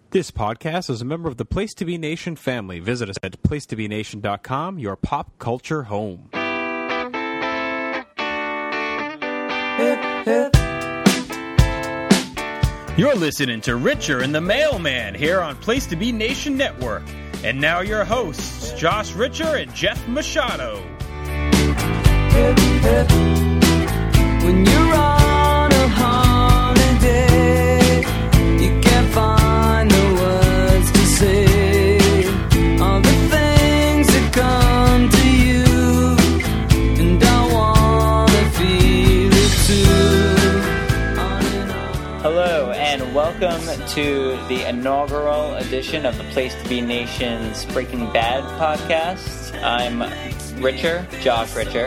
This podcast is a member of the Place to Be Nation family. Visit us at placetobenation.com, your pop culture home. You're listening to Richer and the Mailman here on Place to Be Nation Network. And now your hosts, Josh Richer and Jeff Machado. When you're on a holiday, you can't find the words to say all the things that come to you, and I wanna feel it too. Hello, and welcome to the inaugural edition of the Place to Be Nation's Breaking Bad podcast. I'm Richer, Josh Richer.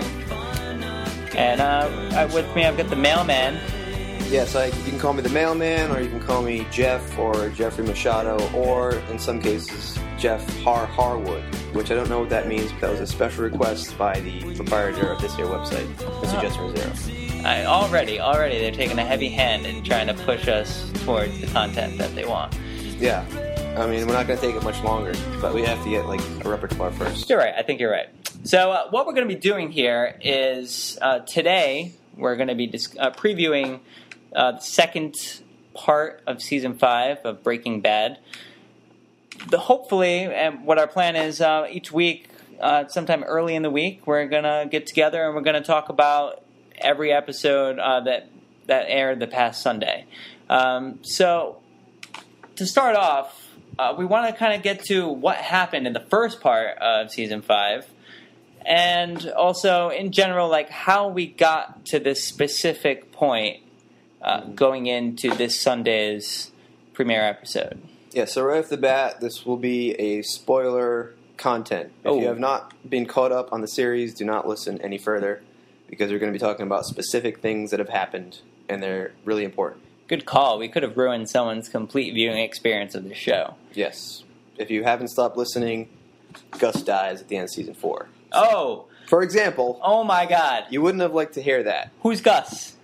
And with me, I've got the Mailman. Yes, you can call me the Mailman, or you can call me Jeff or Jeffrey Machado, or in some cases, Jeff Harwood, which I don't know what that means, but that was a special request by the proprietor of this here website, Mr. Justin Rosero. Already, they're taking a heavy hand in trying to push us towards the content that they want. Yeah. I mean, we're not going to take it much longer, but we have to get, a repertoire first. You're right. I think you're right. So what we're going to be doing here is today we're going to be previewing the second part of Season 5 of Breaking Bad. Hopefully, and what our plan is, each week, sometime early in the week, we're going to get together and we're going to talk about every episode that aired the past Sunday. So to start off, we want to kind of get to what happened in the first part of Season 5. And also, in general, how we got to this specific point going into this Sunday's premiere episode. Yeah, so right off the bat, this will be a spoiler content. If you have not been caught up on the series, do not listen any further, because we're going to be talking about specific things that have happened, and they're really important. Good call. We could have ruined someone's complete viewing experience of the show. Yes. If you haven't stopped listening, Gus dies at the end of Season 4. Oh! For example... Oh my god. You wouldn't have liked to hear that. Who's Gus?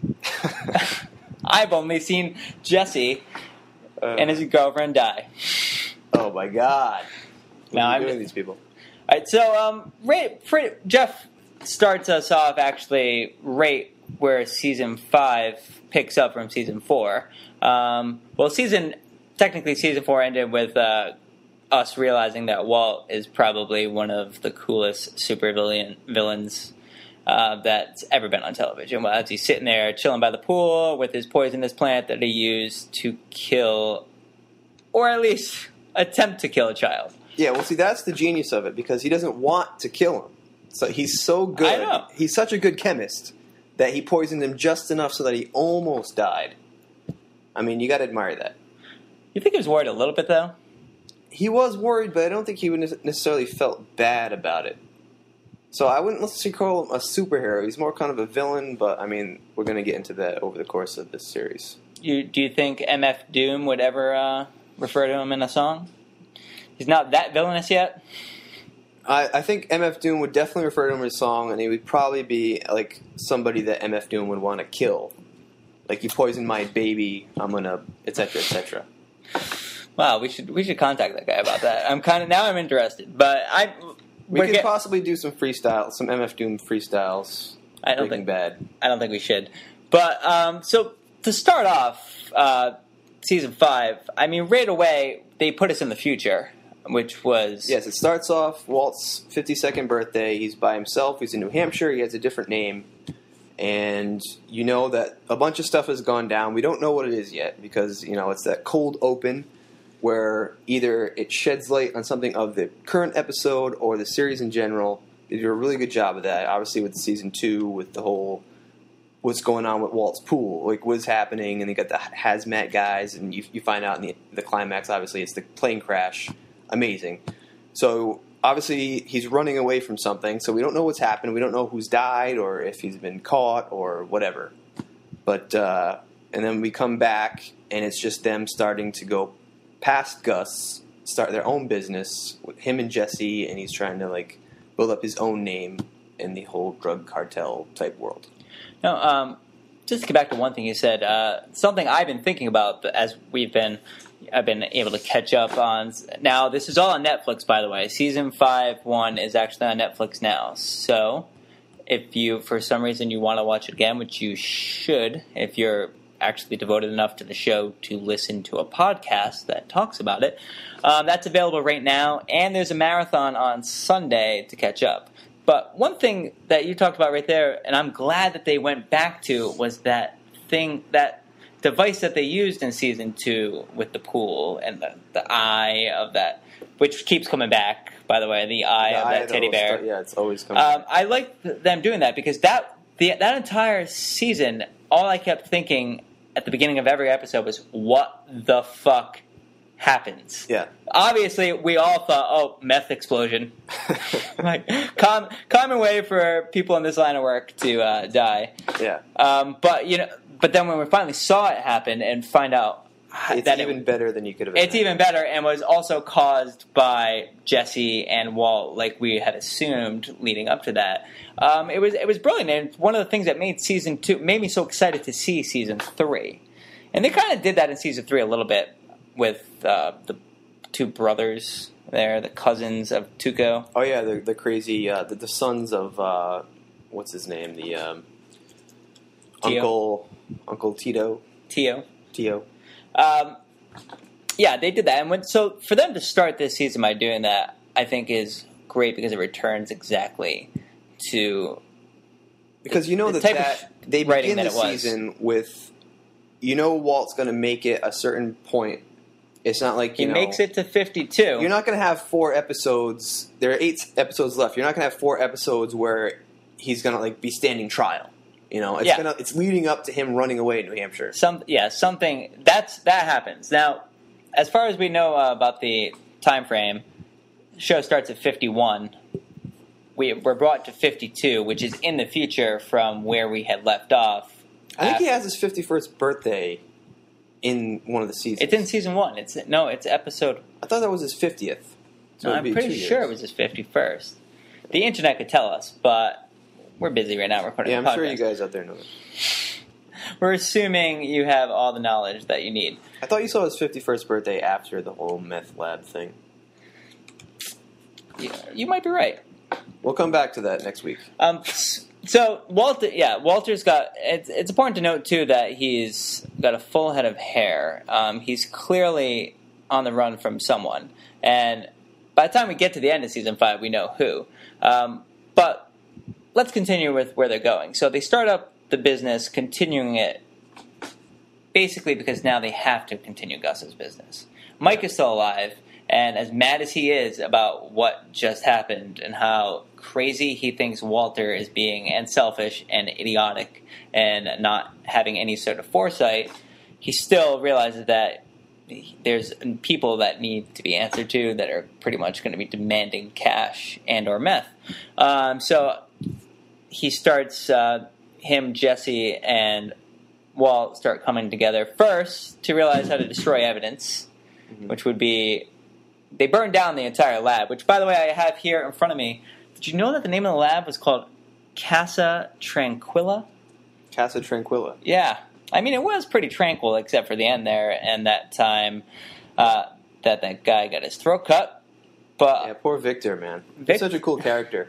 I've only seen Jesse and his girlfriend die. Oh my god. What are you doing to these people? Alright, so Jeff starts us off actually right where Season 5 picks up from Season 4. Technically Season 4 ended with... us realizing that Walt is probably one of the coolest villains that's ever been on television. Well, as he's sitting there chilling by the pool with his poisonous plant that he used to kill, or at least attempt to kill a child. Yeah, well, see, that's the genius of it, because he doesn't want to kill him. So he's so good. I know. He's such a good chemist that he poisoned him just enough so that he almost died. I mean, you got to admire that. You think he was worried a little bit, though? He was worried, but I don't think he would necessarily felt bad about it. So I wouldn't necessarily call him a superhero. He's more kind of a villain, but I mean, we're going to get into that over the course of this series. Do you think MF Doom would ever refer to him in a song? He's not that villainous yet? I think MF Doom would definitely refer to him in a song, and he would probably be like somebody that MF Doom would want to kill. Like, you poisoned my baby, I'm going to, etc., etc. Wow, we should contact that guy about that. I'm interested, but we could possibly do some freestyles, some MF Doom freestyles. I don't think we should. But so to start off, Season 5, I mean, right away they put us in the future, which was it starts off Walt's 52nd birthday. He's by himself. He's in New Hampshire. He has a different name, and you know that a bunch of stuff has gone down. We don't know what it is yet, because it's that cold open where either it sheds light on something of the current episode or the series in general. They do a really good job of that. Obviously with Season 2, with the whole what's going on with Walt's pool, like what's happening, and they got the hazmat guys, and you find out in the climax, obviously, it's the plane crash. Amazing. So obviously he's running away from something, so we don't know what's happened. We don't know who's died or if he's been caught or whatever. But and then we come back, and it's just them starting to go past Gus, start their own business with him and Jesse, and he's trying to build up his own name in the whole drug cartel type world. No, just to get back to one thing you said, something I've been thinking about as we've been I've been able to catch up on. Now, this is all on Netflix, by the way. Season 5-1 is actually on Netflix now. So, if you, for some reason, you want to watch it again, which you should, if you're actually devoted enough to the show to listen to a podcast that talks about it, that's available right now. And there's a marathon on Sunday to catch up. But one thing that you talked about right there, and I'm glad that they went back to, was that device that they used in season 2 with the pool and the eye of that, which keeps coming back, by the way, the eye of that teddy bear. Yeah, it's always coming back. I like them doing that because that entire season, all I kept thinking at the beginning of every episode was, what the fuck happens? Yeah. Obviously, we all thought, oh, meth explosion. Like, common way for people in this line of work to die. Yeah. But then when we finally saw it happen and find out it's even better than you could have imagined. It's even better and was also caused by Jesse and Walt, like we had assumed leading up to that. It was brilliant, and one of the things that made season 2 made me so excited to see season 3. And they kind of did that in season 3 a little bit with the two brothers there, the cousins of Tuco. Oh yeah, the crazy the sons of what's his name, the Uncle Tito. Tio. Yeah, they did that, and so for them to start this season by doing that, I think is great because it returns exactly to because you know that they begin the season with, you know, Walt's going to make it a certain point. It's not like he makes it to 52. You're not going to have 4 episodes. There are 8 episodes left. You're not going to have 4 episodes where he's going to like be standing trial. You know, it's leading up to him running away to New Hampshire. Something that happens. Now, as far as we know about the time frame, the show starts at 51. We're brought to 52, which is in the future from where we had left off. I think he has his 51st birthday in one of the seasons. It's in season 1. It's episode. I thought that was his 50th. So I'm pretty sure it was his 51st. The internet could tell us, but we're busy right now recording a podcast. Yeah, I'm sure you guys out there know it. We're assuming you have all the knowledge that you need. I thought you saw his 51st birthday after the whole meth lab thing. You might be right. We'll come back to that next week. So Walter's got. It's important to note too that he's got a full head of hair. He's clearly on the run from someone, and by the time we get to the end of season 5, we know who. But let's continue with where they're going. So they start up the business, continuing it basically because now they have to continue Gus's business. Mike is still alive, and as mad as he is about what just happened and how crazy he thinks Walter is being, and selfish and idiotic and not having any sort of foresight, he still realizes that there's people that need to be answered to that are pretty much going to be demanding cash and or meth. So he starts, him, Jesse, and Walt start coming together first to realize how to destroy evidence, which would be, they burned down the entire lab, which, by the way, I have here in front of me. Did you know that the name of the lab was called Casa Tranquilla? Casa Tranquilla. Yeah. I mean, it was pretty tranquil except for the end there and that time that guy got his throat cut. But yeah, poor Victor, man. He's such a cool character.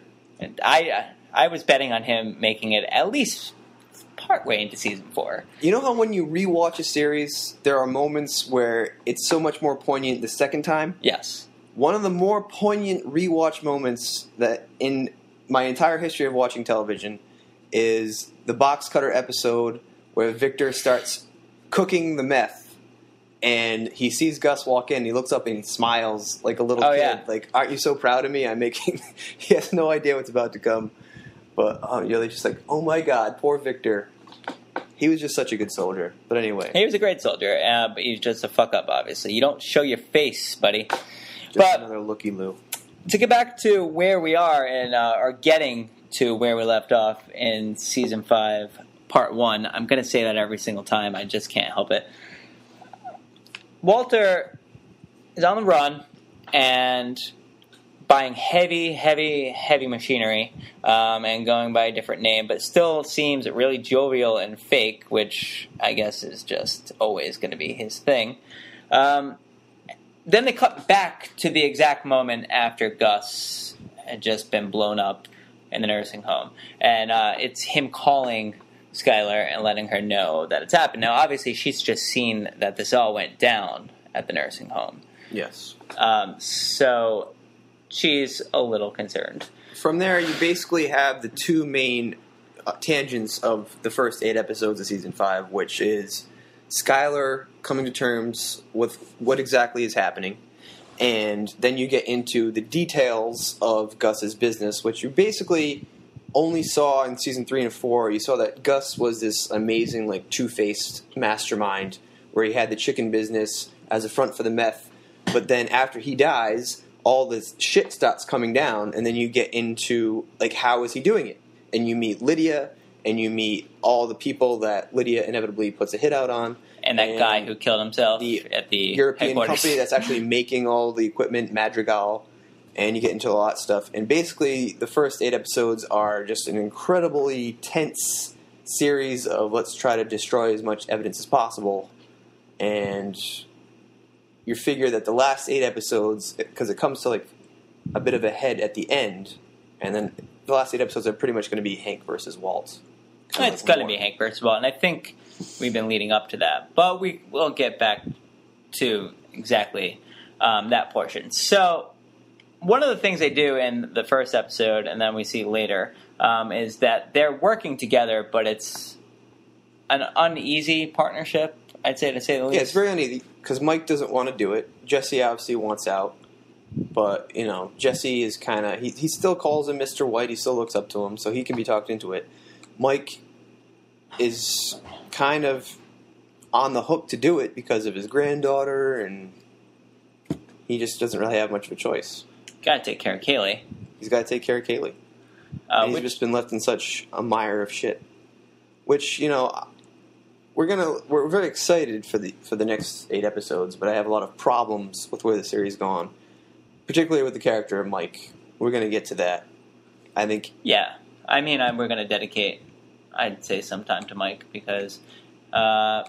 I was betting on him making it at least partway into season 4. You know how when you rewatch a series, there are moments where it's so much more poignant the second time? Yes. One of the more poignant rewatch moments that in my entire history of watching television is the box cutter episode where Victor starts cooking the meth and he sees Gus walk in, he looks up and he smiles like a little kid. Yeah. Like, aren't you so proud of me? I'm making... He has no idea what's about to come. But they're just like, oh my God, poor Victor. He was just such a good soldier. But anyway. He was a great soldier, but he's just a fuck-up, obviously. You don't show your face, buddy. Just another looky-loo. To get back to where we are and are getting to where we left off in Season 5, Part 1, I'm going to say that every single time. I just can't help it. Walter is on the run and buying heavy machinery and going by a different name, but still seems really jovial and fake, which I guess is just always going to be his thing. Then they cut back to the exact moment after Gus had just been blown up in the nursing home. And it's him calling Skylar and letting her know that it's happened. Now, obviously, she's just seen that this all went down at the nursing home. Yes. So she's a little concerned. From there, you basically have the two main tangents of the first 8 episodes of Season 5, which is Skylar coming to terms with what exactly is happening, and then you get into the details of Gus's business, which you basically only saw in Season 3 and 4. You saw that Gus was this amazing, like, two-faced mastermind where he had the chicken business as a front for the meth, but then after he dies, all this shit starts coming down, and then you get into, like, how is he doing it? And you meet Lydia, and you meet all the people that Lydia inevitably puts a hit out on. And that guy who killed himself at the European headquarters. company that's actually making all the equipment, Madrigal, and you get into a lot of stuff. And basically, the first 8 episodes are just an incredibly tense series of let's try to destroy as much evidence as possible. And you figure that the last 8 episodes, because it comes to like a bit of a head at the end, and then the last 8 episodes are pretty much going to be Hank versus Walt. It's going to be Hank versus Walt, and I think we've been leading up to that. But we will get back to exactly that portion. So one of the things they do in the first episode, and then we see later, is that they're working together, but it's an uneasy partnership, I'd say, to say the least. Yeah, it's very uneasy, because Mike doesn't want to do it. Jesse obviously wants out. But, you know, Jesse is kind of... He still calls him Mr. White. He still looks up to him, so he can be talked into it. Mike is kind of on the hook to do it because of his granddaughter, and he just doesn't really have much of a choice. Got to take care of Kaylee. He's got to take care of Kaylee. He's just been left in such a mire of shit. Which, you know, we're very excited for the next 8 episodes, but I have a lot of problems with where the series is gone. Particularly with the character of Mike. We're going to get to that. I think... Yeah. I mean, we're going to dedicate, I'd say, some time to Mike because... well,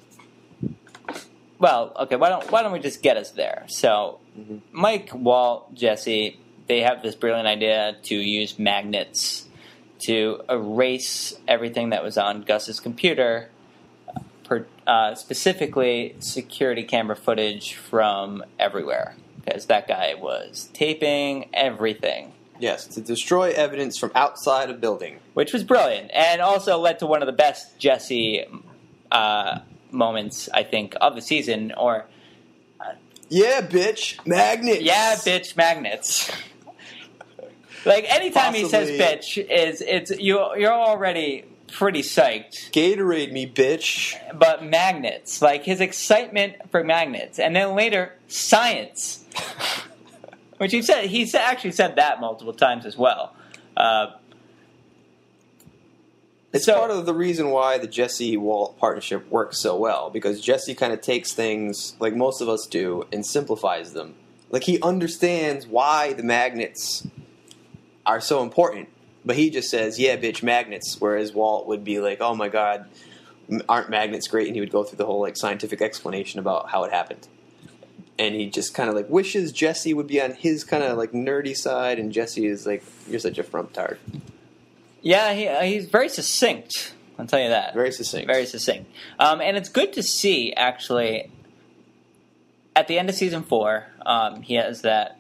okay, why don't we just get us there? So, Mike, Walt, Jesse, they have this brilliant idea to use magnets to erase everything that was on Gus's computer, specifically security camera footage from everywhere. Because that guy was taping everything. Yes, to destroy evidence from outside a building. Which was brilliant. And also led to one of the best Jesse moments, I think, of the season. Or yeah, bitch, magnets! Yeah, bitch, magnets. Like, anytime he says bitch, you're already pretty psyched. Gatorade me, bitch. But magnets. Like, his excitement for magnets. And then later, science. Which he actually said that multiple times as well. It's part of the reason why the Jesse-Walt partnership works so well, because Jesse kind of takes things, like most of us do, and simplifies them. Like, he understands why the magnets are so important, but he just says, yeah, bitch, magnets, whereas Walt would be like, oh my god, aren't magnets great? And he would go through the whole like scientific explanation about how it happened. And he just kind of like wishes Jesse would be on his kind of like nerdy side, and Jesse is like, you're such a frumptard. Yeah, he's very succinct. I'll tell you that. Very succinct. Very succinct. And it's good to see, actually, at the end of Season 4, he has that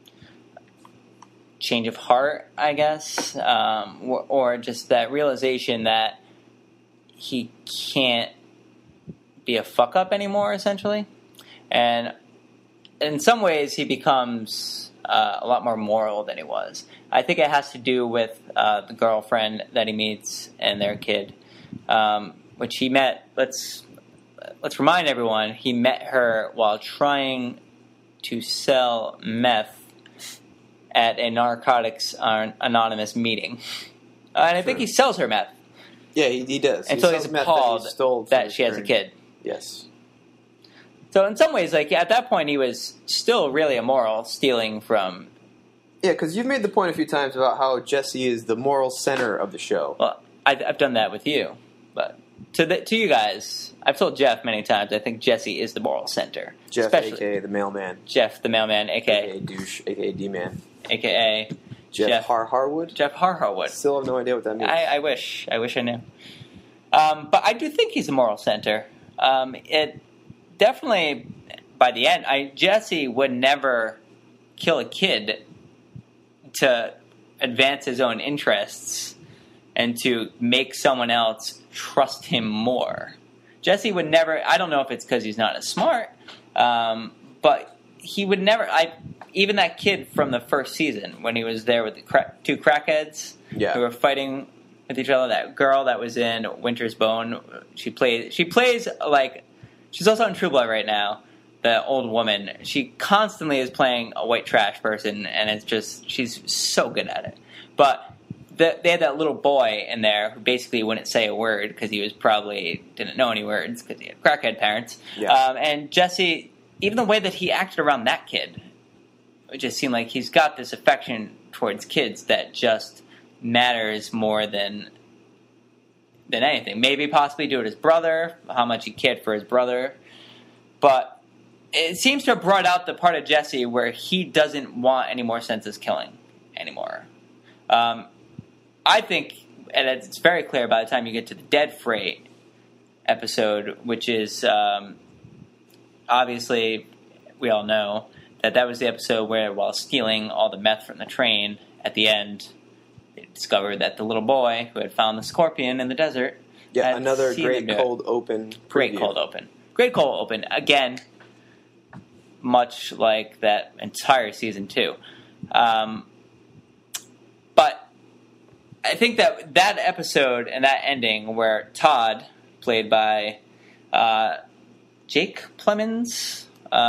change of heart, I guess, or just that realization that he can't be a fuck-up anymore, essentially. And in some ways, he becomes a lot more moral than he was. I think it has to do with the girlfriend that he meets and their kid, which he met. Let's remind everyone, he met her while trying to sell meth at a Narcotics Anonymous meeting. And I think he sells her meth. Yeah, he does. And so he's appalled that she has a kid. Yes. So in some ways, like at that point, he was still really immoral, stealing from... Yeah, because you've made the point a few times about how Jesse is the moral center of the show. Well, I've done that with you, but... to you guys, I've told Jeff many times, I think Jesse is the moral center. Jeff, Especially a.k.a. the mailman. Jeff, the mailman, A.k.a. a.k.a. douche, a.k.a. D-man. a.k.a. Jeff Harwood? Jeff Harwood. Still have no idea what that means. I wish I knew. But I do think he's the moral center. It definitely, by the end, Jesse would never kill a kid to advance his own interests and to make someone else trust him more. Jesse would never, I don't know if it's because he's not as smart, but he would never, even that kid from the first season, when he was there with the two crackheads who were fighting with each other, that girl that was in Winter's Bone, she plays like, she's also in True Blood right now, the old woman. She constantly is playing a white trash person, and it's just, she's so good at it. But they had that little boy in there who basically wouldn't say a word because he was probably didn't know any words because he had crackhead parents. Yeah. And Jesse, even the way that he acted around that kid, it just seemed like he's got this affection towards kids that just matters more than anything. Maybe possibly do it his brother, how much he cared for his brother. But it seems to have brought out the part of Jesse where he doesn't want any more senseless killing anymore. I think, and it's very clear by the time you get to the Dead Freight episode, which is obviously, we all know that was the episode where, while stealing all the meth from the train, at the end, they discovered that the little boy who had found the scorpion in the desert. Yeah, another great cold open. Great cold open. Great cold open. Again, much like that entire season 2. But I think that episode and that ending where Todd, played by Jake Plemons,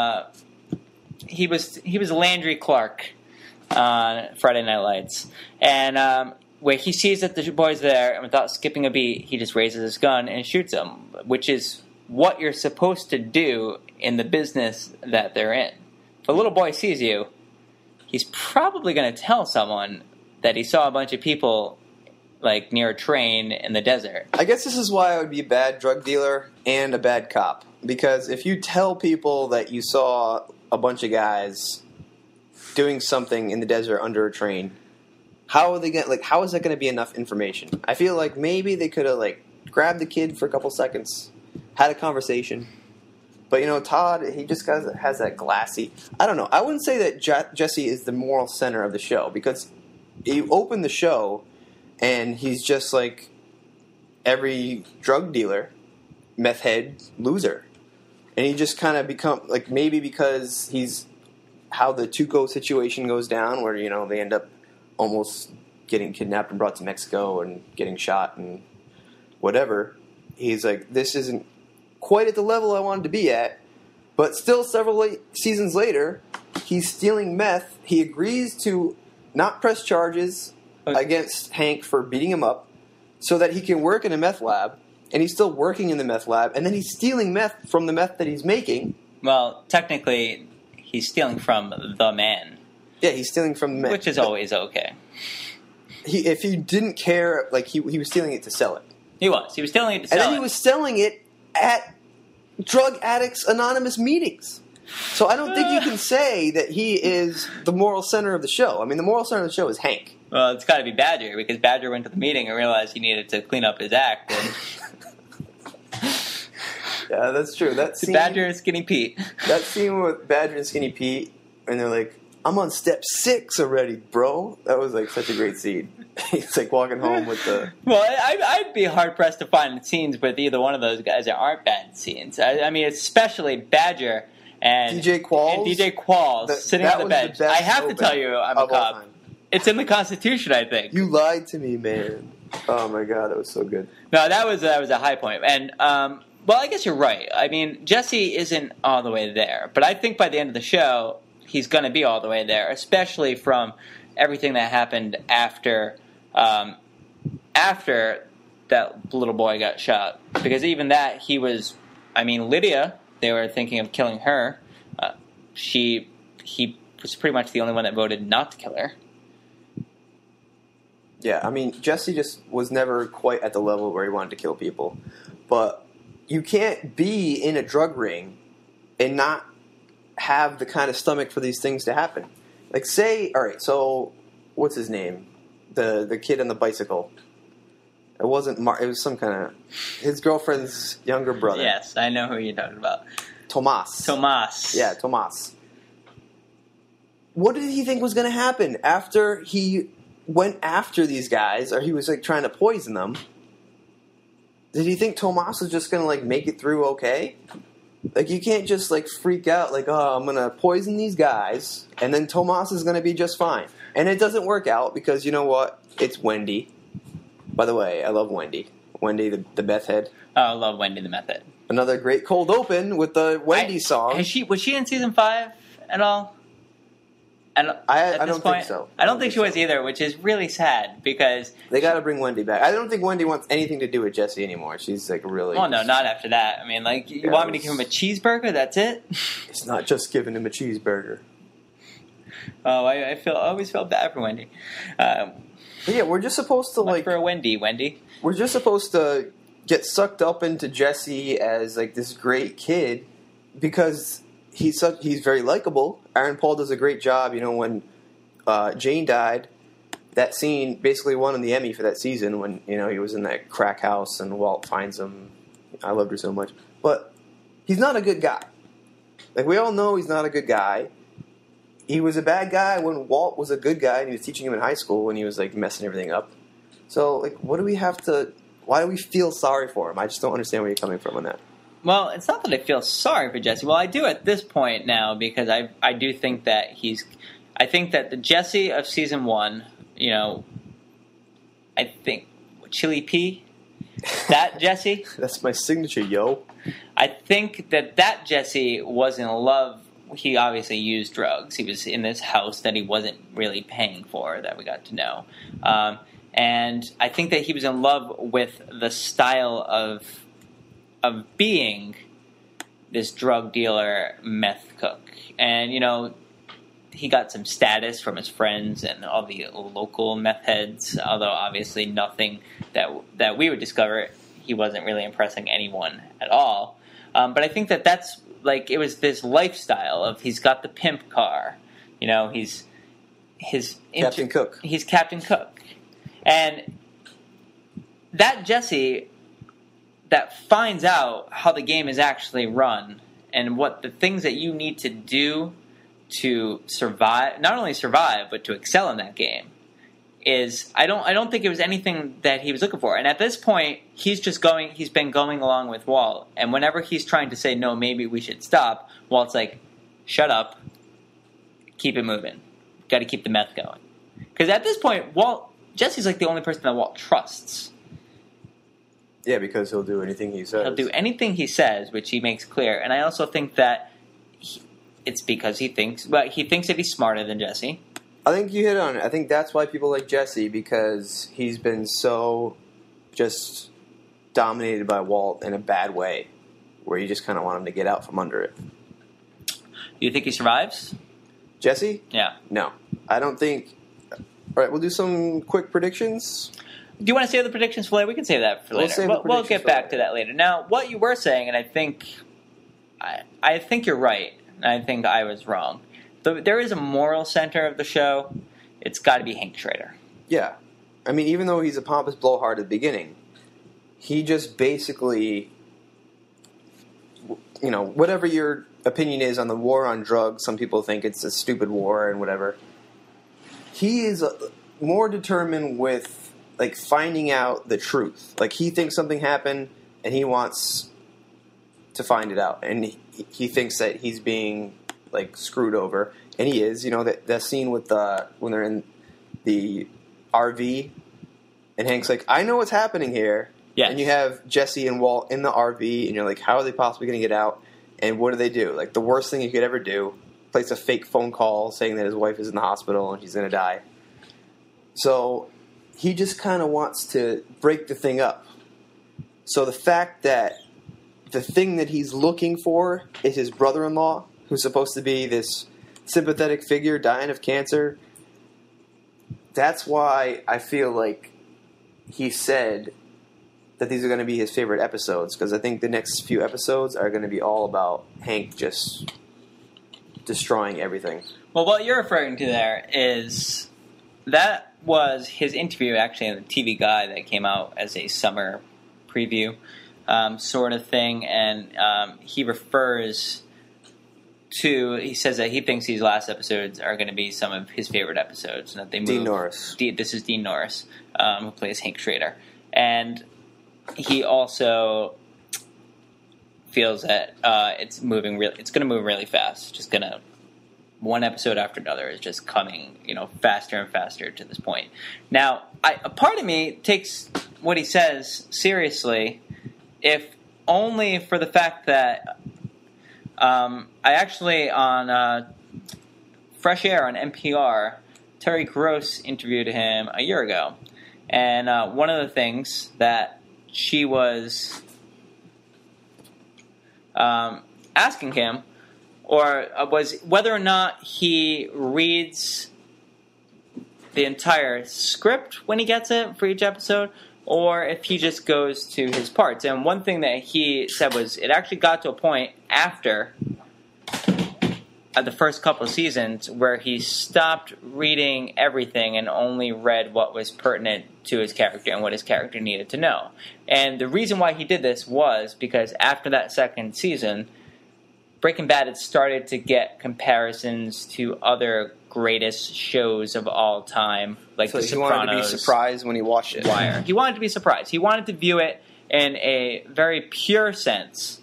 he was Landry Clark on Friday Night Lights, and where he sees that the boy's there, and without skipping a beat, he just raises his gun and shoots him, which is what you're supposed to do in the business that they're in. If a little boy sees you, he's probably going to tell someone that he saw a bunch of people like near a train in the desert. I guess this is why I would be a bad drug dealer and a bad cop. Because if you tell people that you saw a bunch of guys doing something in the desert under a train, how is that going to be enough information? I feel like maybe they could have grabbed the kid for a couple seconds, had a conversation. But Todd, he just has that glassy. I don't know. I wouldn't say that Jesse is the moral center of the show, because you open the show and he's just like every drug dealer, meth head, loser. And he just kind of become, maybe because he's how the Tuco situation goes down, where, they end up almost getting kidnapped and brought to Mexico and getting shot and whatever. He's like, this isn't quite at the level I wanted to be at. But still, several seasons later, he's stealing meth. He agrees to not press charges against Hank for beating him up so that he can work in a meth lab. And he's still working in the meth lab. And then he's stealing meth from the meth that he's making. Well, technically, he's stealing from the man. Yeah, he's stealing from the man. Which is always okay. If he didn't care, he was stealing it to sell it. He was stealing it to sell it. And then he was selling it at Drug Addicts Anonymous meetings. So I don't think you can say that he is the moral center of the show. I mean, the moral center of the show is Hank. Well, it's got to be Badger, because Badger went to the meeting and realized he needed to clean up his act. And yeah, that's true. That scene, Badger and Skinny Pete. That scene with Badger and Skinny Pete, and they're like, I'm on step 6 already, bro. That was such a great scene. He's walking home with the... Well, I'd be hard-pressed to find scenes with either one of those guys that aren't bad scenes. I mean, especially Badger and DJ Qualls. Sitting on the bench. I have to tell you, I'm a cop. It's in the Constitution, I think. You lied to me, man. Oh my God, that was so good. No, that was a high point. And well, I guess you're right. I mean, Jesse isn't all the way there, but I think by the end of the show, he's going to be all the way there, especially from everything that happened after that little boy got shot. Because even that, Lydia, they were thinking of killing her. He was pretty much the only one that voted not to kill her. Yeah, I mean, Jesse just was never quite at the level where he wanted to kill people. but you can't be in a drug ring and not have the kind of stomach for these things to happen. Like, say, all right, so what's his name? The kid on the bicycle. It wasn't Mark. It was some kind of his girlfriend's younger brother. Yes, I know who you're talking about. Tomas. Yeah, Tomas. What did he think was going to happen after he went after these guys, or he was like trying to poison them? Did he think Tomas was just going to like make it through okay? Like, you can't just like freak out like, oh, I'm going to poison these guys, and then Tomas is going to be just fine. And it doesn't work out because you know what? It's Wendy. By the way, I love Wendy. Wendy, the meth head. Oh, I love Wendy the Meth Head. Another great cold open with the Wendy song. Was she in season 5 at all? I don't think so. I don't think she was either, which is really sad because they got to bring Wendy back. I don't think Wendy wants anything to do with Jesse anymore. She's like really. Oh no, not after that. I mean, like you want me to give him a cheeseburger? That's it. It's not just giving him a cheeseburger. Oh, I always felt bad for Wendy. But yeah, we're just supposed to for a Wendy. We're just supposed to get sucked up into Jesse as like this great kid because he's very likable. Aaron Paul does a great job. You know, when Jane died, that scene basically won the Emmy for that season when, you know, he was in that crack house and Walt finds him. I loved her so much. But he's not a good guy. Like, we all know he's not a good guy. He was a bad guy when Walt was a good guy and he was teaching him in high school when he was, like, messing everything up. So, like, why do we feel sorry for him? I just don't understand where you're coming from on that. Well, it's not that I feel sorry for Jesse. Well, I do at this point now because I do think that I think that the Jesse of season 1, you know, I think Chili P, that Jesse. That's my signature, yo. I think that Jesse was in love. He obviously used drugs. He was in this house that he wasn't really paying for, that we got to know. And I think that he was in love with the style of being this drug dealer meth cook. And, you know, he got some status from his friends and all the local meth heads, although obviously nothing that we would discover. He wasn't really impressing anyone at all. But I think that's, like, it was this lifestyle of he's got the pimp car. You know, he's Captain Cook. He's Captain Cook. And that Jesse that finds out how the game is actually run and what the things that you need to do to survive, not only survive, but to excel in that game, is I don't think it was anything that he was looking for. And at this point, he's been going along with Walt. And whenever he's trying to say, no, maybe we should stop, Walt's like, shut up, keep it moving. Got to keep the meth going. Because at this point, Jesse's like the only person that Walt trusts. Yeah, because he'll do anything he says. He'll do anything he says, which he makes clear. And I also think that it's because he thinks that he's smarter than Jesse. I think you hit on it. I think that's why people like Jesse, because he's been so just dominated by Walt in a bad way, where you just kind of want him to get out from under it. Do you think he survives? Jesse? Yeah. No. I don't think... All right, we'll do some quick predictions. Do you want to save the predictions for later? We can save that for later. We'll get back to that later. Now, what you were saying, and I think you're right, and I think I was wrong. There is a moral center of the show. It's got to be Hank Schrader. Yeah. I mean, even though he's a pompous blowhard at the beginning, he just basically, you know, whatever your opinion is on the war on drugs, some people think it's a stupid war and whatever. He is more determined with, like, finding out the truth. Like, he thinks something happened, and he wants to find it out. And he thinks that he's being, like, screwed over. And he is. You know, that scene with when they're in the RV, and Hank's like, I know what's happening here. Yes. And you have Jesse and Walt in the RV, and you're like, how are they possibly going to get out? And what do? Like, the worst thing you could ever do, place a fake phone call saying that his wife is in the hospital and she's going to die. So he just kind of wants to break the thing up. So the fact that the thing that he's looking for is his brother-in-law, who's supposed to be this sympathetic figure dying of cancer, that's why I feel like he said, that these are going to be his favorite episodes, because I think the next few episodes are going to be all about Hank just destroying everything. Well, what you're referring to there is that was his interview actually in the TV Guide that came out as a summer preview sort of thing, and he refers to, he says that he thinks these last episodes are going to be some of his favorite episodes, and that they move. Dean Norris. This is Dean Norris, who plays Hank Schrader, and he also feels that it's moving. It's going to move really fast. Just going to, one episode after another is just coming, faster and faster to this point. Now, a part of me takes what he says seriously, if only for the fact that I actually, on Fresh Air on NPR, Terry Gross interviewed him a year ago. And one of the things that she was asking him was whether or not he reads the entire script when he gets it for each episode, or if he just goes to his parts. And one thing that he said was it actually got to a point after the first couple of seasons where he stopped reading everything and only read what was pertinent to his character and what his character needed to know. And the reason why he did this was because after that second season, Breaking Bad had started to get comparisons to other greatest shows of all time, like The Sopranos. So he wanted to be surprised when he watched it. Wire. He wanted to be surprised. He wanted to view it in a very pure sense.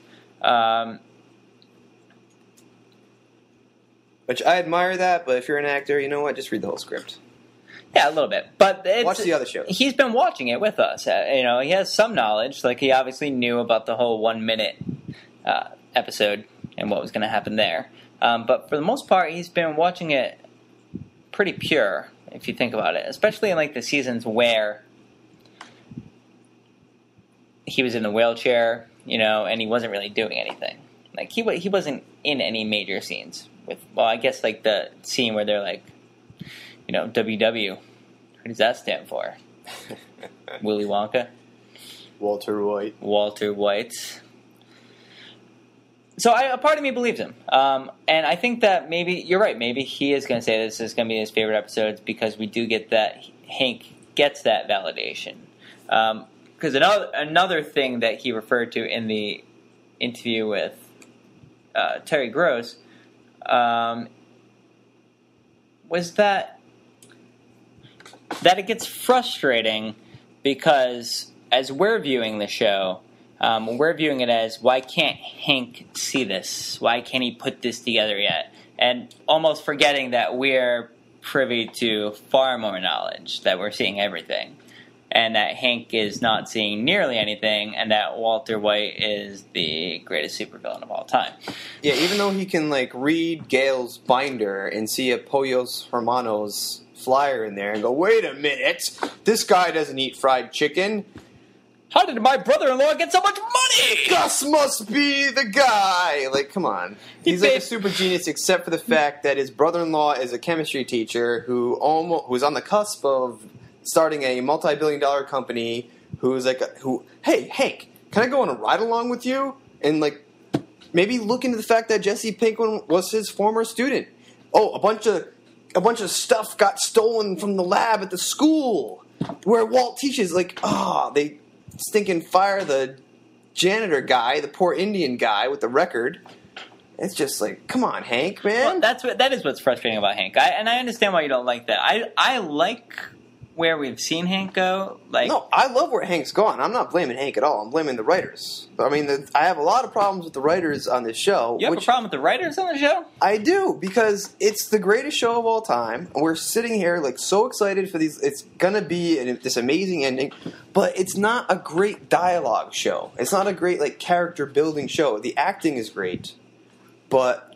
Which I admire that, but if you're an actor, you know what? Just read the whole script. Yeah, a little bit. But watch the other shows. He's been watching it with us. He has some knowledge. Like, he obviously knew about the whole 1 minute episode and what was going to happen there. But for the most part, he's been watching it pretty pure, if you think about it. Especially in, like, the seasons where he was in the wheelchair, and he wasn't really doing anything. Like, he wasn't in any major scenes. I guess, like, the scene where they're like, WW. What does that stand for? Willy Wonka? Walter White. So a part of me believes him. And I think that maybe, you're right, maybe he is going to say this is going to be his favorite episodes because we do get that Hank gets that validation. Because another thing that he referred to in the interview with Terry Gross was that it gets frustrating because as we're viewing the show, we're viewing it as, why can't Hank see this? Why can't he put this together yet? And almost forgetting that we're privy to far more knowledge, that we're seeing everything. And that Hank is not seeing nearly anything, and that Walter White is the greatest supervillain of all time. Yeah, even though he can, like, read Gale's binder and see a Pollos Hermanos flyer in there and go, wait a minute, this guy doesn't eat fried chicken. How did my brother-in-law get so much money? Gus must be the guy. Like, come on. He's like a super genius, except for the fact that his brother-in-law is a chemistry teacher who's on the cusp of starting a multi-billion-dollar company. Hey, Hank, can I go on a ride-along with you? And, like, maybe look into the fact that Jesse Pinkman was his former student. Oh, a bunch of stuff got stolen from the lab at the school where Walt teaches. Like, they stinking fire the janitor guy, the poor Indian guy with the record. It's just like, come on, Hank, man. Well, that is what's frustrating about Hank. I understand why you don't like that. I like where we've seen Hank go. No, I love where Hank's gone. I'm not blaming Hank at all. I'm blaming the writers. I mean, I have a lot of problems with the writers on this show. You have a problem with the writers on the show? I do, because it's the greatest show of all time. We're sitting here, like, so excited for these. It's going to be this amazing ending, but it's not a great dialogue show. It's not a great, like, character-building show. The acting is great, but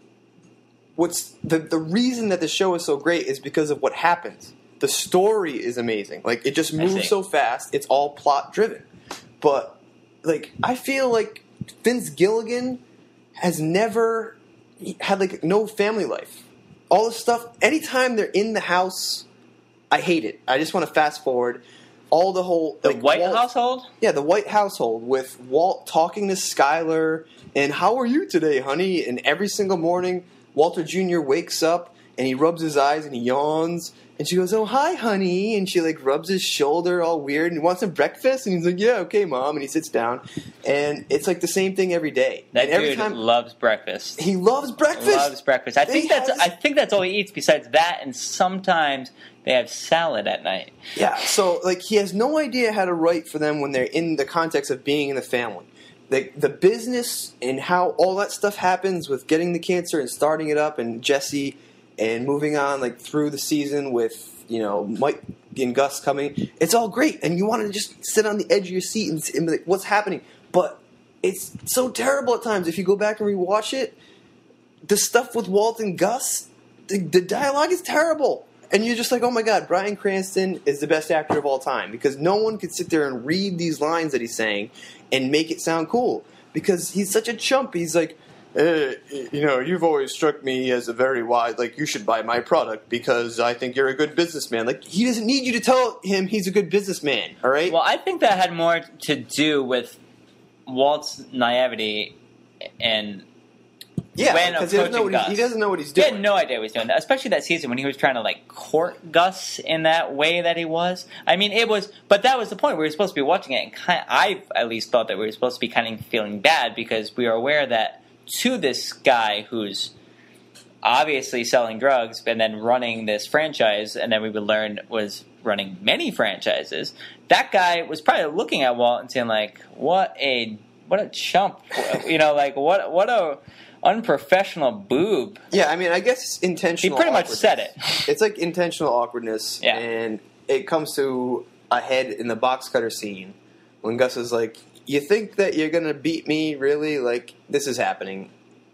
what's the reason that the show is so great is because of what happens. The story is amazing. Like, it just moves so fast. It's all plot driven. But, like, I feel like Vince Gilligan has never had, like, no family life. All this stuff, anytime they're in the house, I hate it. I just want to fast forward. all the whole The like, White Walt- household? Yeah, the White household with Walt talking to Skylar and how are you today, honey? And every single morning, Walter Jr. wakes up and he rubs his eyes and he yawns. And she goes, oh, hi, honey. And she, like, rubs his shoulder all weird and wants some breakfast. And he's like, yeah, okay, Mom. And he sits down. And it's, like, the same thing every day. That and every dude time loves breakfast. he loves breakfast. Loves breakfast. I think that's all he eats besides that, and sometimes they have salad at night. Yeah, so, like, he has no idea how to write for them when they're in the context of being in the family. The business and how all that stuff happens with getting the cancer and starting it up and Jesse and moving on like through the season with, you know, Mike and Gus coming. It's all great. And you want to just sit on the edge of your seat and be like, what's happening? But it's so terrible at times. If you go back and rewatch it, the stuff with Walt and Gus, the dialogue is terrible. And you're just like, oh my God, Bryan Cranston is the best actor of all time. Because no one could sit there and read these lines that he's saying and make it sound cool. Because he's such a chump. He's like, you know, you've always struck me as a very wise, like, you should buy my product because I think you're a good businessman. Like, he doesn't need you to tell him he's a good businessman, all right? Well, I think that had more to do with Walt's naivety and yeah, when because approaching Gus. he doesn't know what he's He doing. had no idea what he was doing, especially that season when he was trying to, like, court Gus in that way that he was. I mean, it was, but that was the point. We were supposed to be watching it, and I at least thought that we were supposed to be kind of feeling bad because we were aware that to this guy who's obviously selling drugs and then running this franchise, and then we would learn was running many franchises, that guy was probably looking at Walt and saying, like, what a chump. You know, like, what a unprofessional boob. Yeah, I mean, I guess it's intentional. He pretty much awkwardness. said it. It's like intentional awkwardness, Yeah. and it comes to a head in the box cutter scene when Gus is like, you think that you're going to beat me, really? Like, this is happening.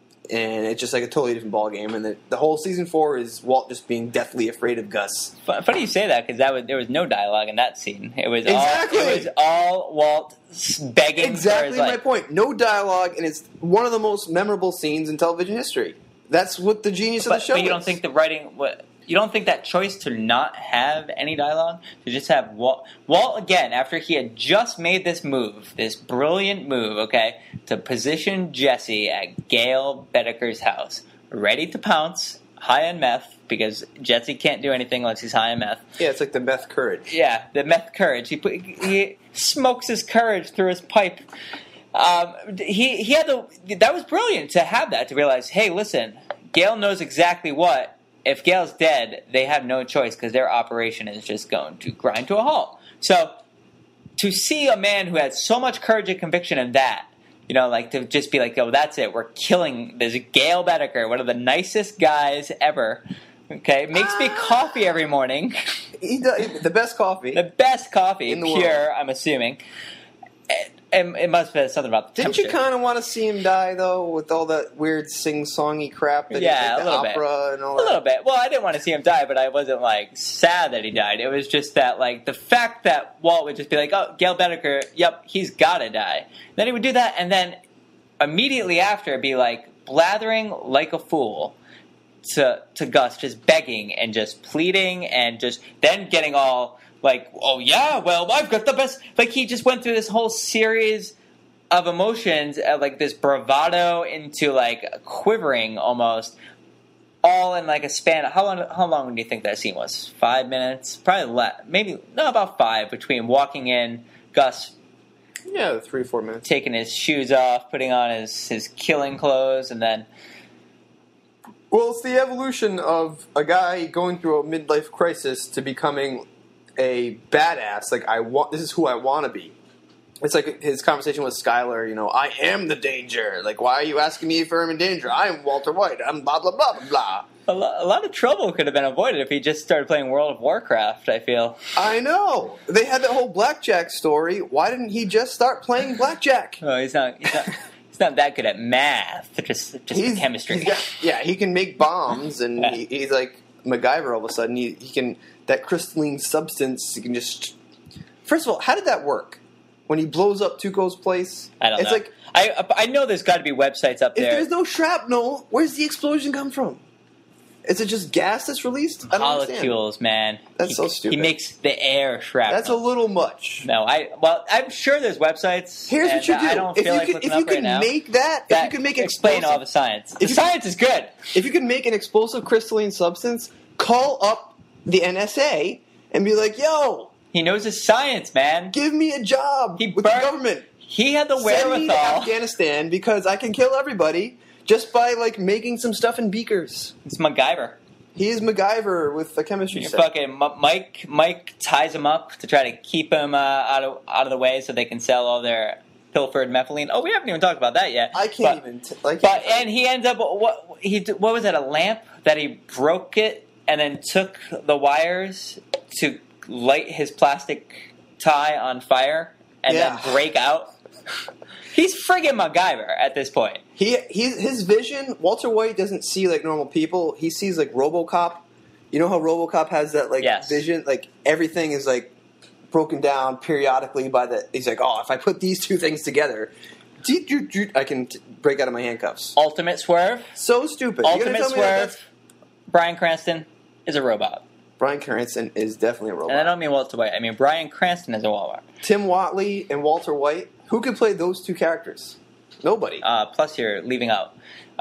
And it's just like a totally different ballgame. And the whole season 4 is Walt just being deathly afraid of Gus. Funny you say that because there was no dialogue in that scene. It was Exactly. all Walt begging. Exactly for his my life. point. No dialogue, and it's one of the most memorable scenes in television history. That's what the genius of the show But you don't is. think the writing? You don't think that choice to not have any dialogue, to just have Walt again after he had just made this move, this brilliant move, okay, to position Jesse at Gail Bedeker's house, ready to pounce, high on meth, because Jesse can't do anything unless he's high on meth. Yeah, it's like the meth courage. Yeah, the meth courage. He smokes his courage through his pipe. He had that was brilliant to have that, to realize, hey, listen, Gail knows exactly what. If Gail's dead, they have no choice because their operation is just going to grind to a halt. So to see a man who had so much courage and conviction in that, you know, like to just be like, oh, that's it, we're killing this Gail Bedeker, one of the nicest guys ever. Okay, makes me coffee every morning. He does, the best coffee. The best coffee, In the pure, world. I'm assuming. And it must have been something about the Didn't you temperature. kind of want to see him die, though, with all that weird sing-songy crap that Yeah, he did, a the little bit. opera and all A that? little bit. Well, I didn't want to see him die, but I wasn't, like, sad that he died. It was just that, like, the fact that Walt would just be like, oh, Gail Bedeker, yep, he's got to die. Then he would do that, and then immediately after be, like, blathering like a fool to Gus, just begging and just pleading and just then getting all, like, oh, yeah, well, I've got the best. Like, he just went through this whole series of emotions, like this bravado into like quivering almost, all in like a span. How long do you think that scene was? 5 minutes, probably less. Maybe no, about 5 between walking in, Gus Yeah, 3-4 minutes. taking his shoes off, putting on his killing clothes, and then Well, it's the evolution of a guy going through a midlife crisis to becoming a badass. Like, this is who I want to be. It's like his conversation with Skylar, you know, I am the danger. Like, why are you asking me if I'm in danger? I'm Walter White. I'm blah, blah, blah, blah, blah. a lot of trouble could have been avoided if he just started playing World of Warcraft, I feel. I know. They had that whole blackjack story. Why didn't he just start playing blackjack? Oh, he's not that good at math, just chemistry. He can make bombs, and Yeah. he's like MacGyver all of a sudden. He can, that crystalline substance, he can just... First of all, how did that work? When he blows up Tuco's place? I don't know. It's like, I know there's got to be websites up if there. there's no shrapnel, where's the explosion come from? Is it just gas that's released? I don't understand. Molecules, man. That's so stupid. He makes the air shrapnel. That's a little much. No, I'm sure there's websites. Here's what you do. I don't feel like looking up right now. Make that, if you can make explain all the science. The science is good. If you can make an explosive crystalline substance, call up the NSA and be like, "Yo, he knows his science, man. Give me a job with the government." He had the wherewithal. Send me to Afghanistan because I can kill everybody just by like making some stuff in beakers. It's MacGyver. He is MacGyver with a chemistry set. Fucking Mike ties him up to try to keep him out of the way so they can sell all their pilfered methylene. Oh, we haven't even talked about that yet. I can't even. And he ends up what was it? A lamp that he broke it and then took the wires to light his plastic tie on fire and then break out. He's friggin' MacGyver at this point. His vision. Walter White doesn't see like normal people. He sees like RoboCop. You know how RoboCop has that like vision? Like everything is like broken down periodically by the. He's like, oh, if I put these two things together, I can break out of my handcuffs. Ultimate Swerve. So stupid. Ultimate Swerve. Bryan Cranston is a robot. Bryan Cranston is definitely a robot. And I don't mean Walter White. I mean Bryan Cranston is a robot. Tim Whatley and Walter White. Who could play those two characters? Nobody. Plus, you're leaving out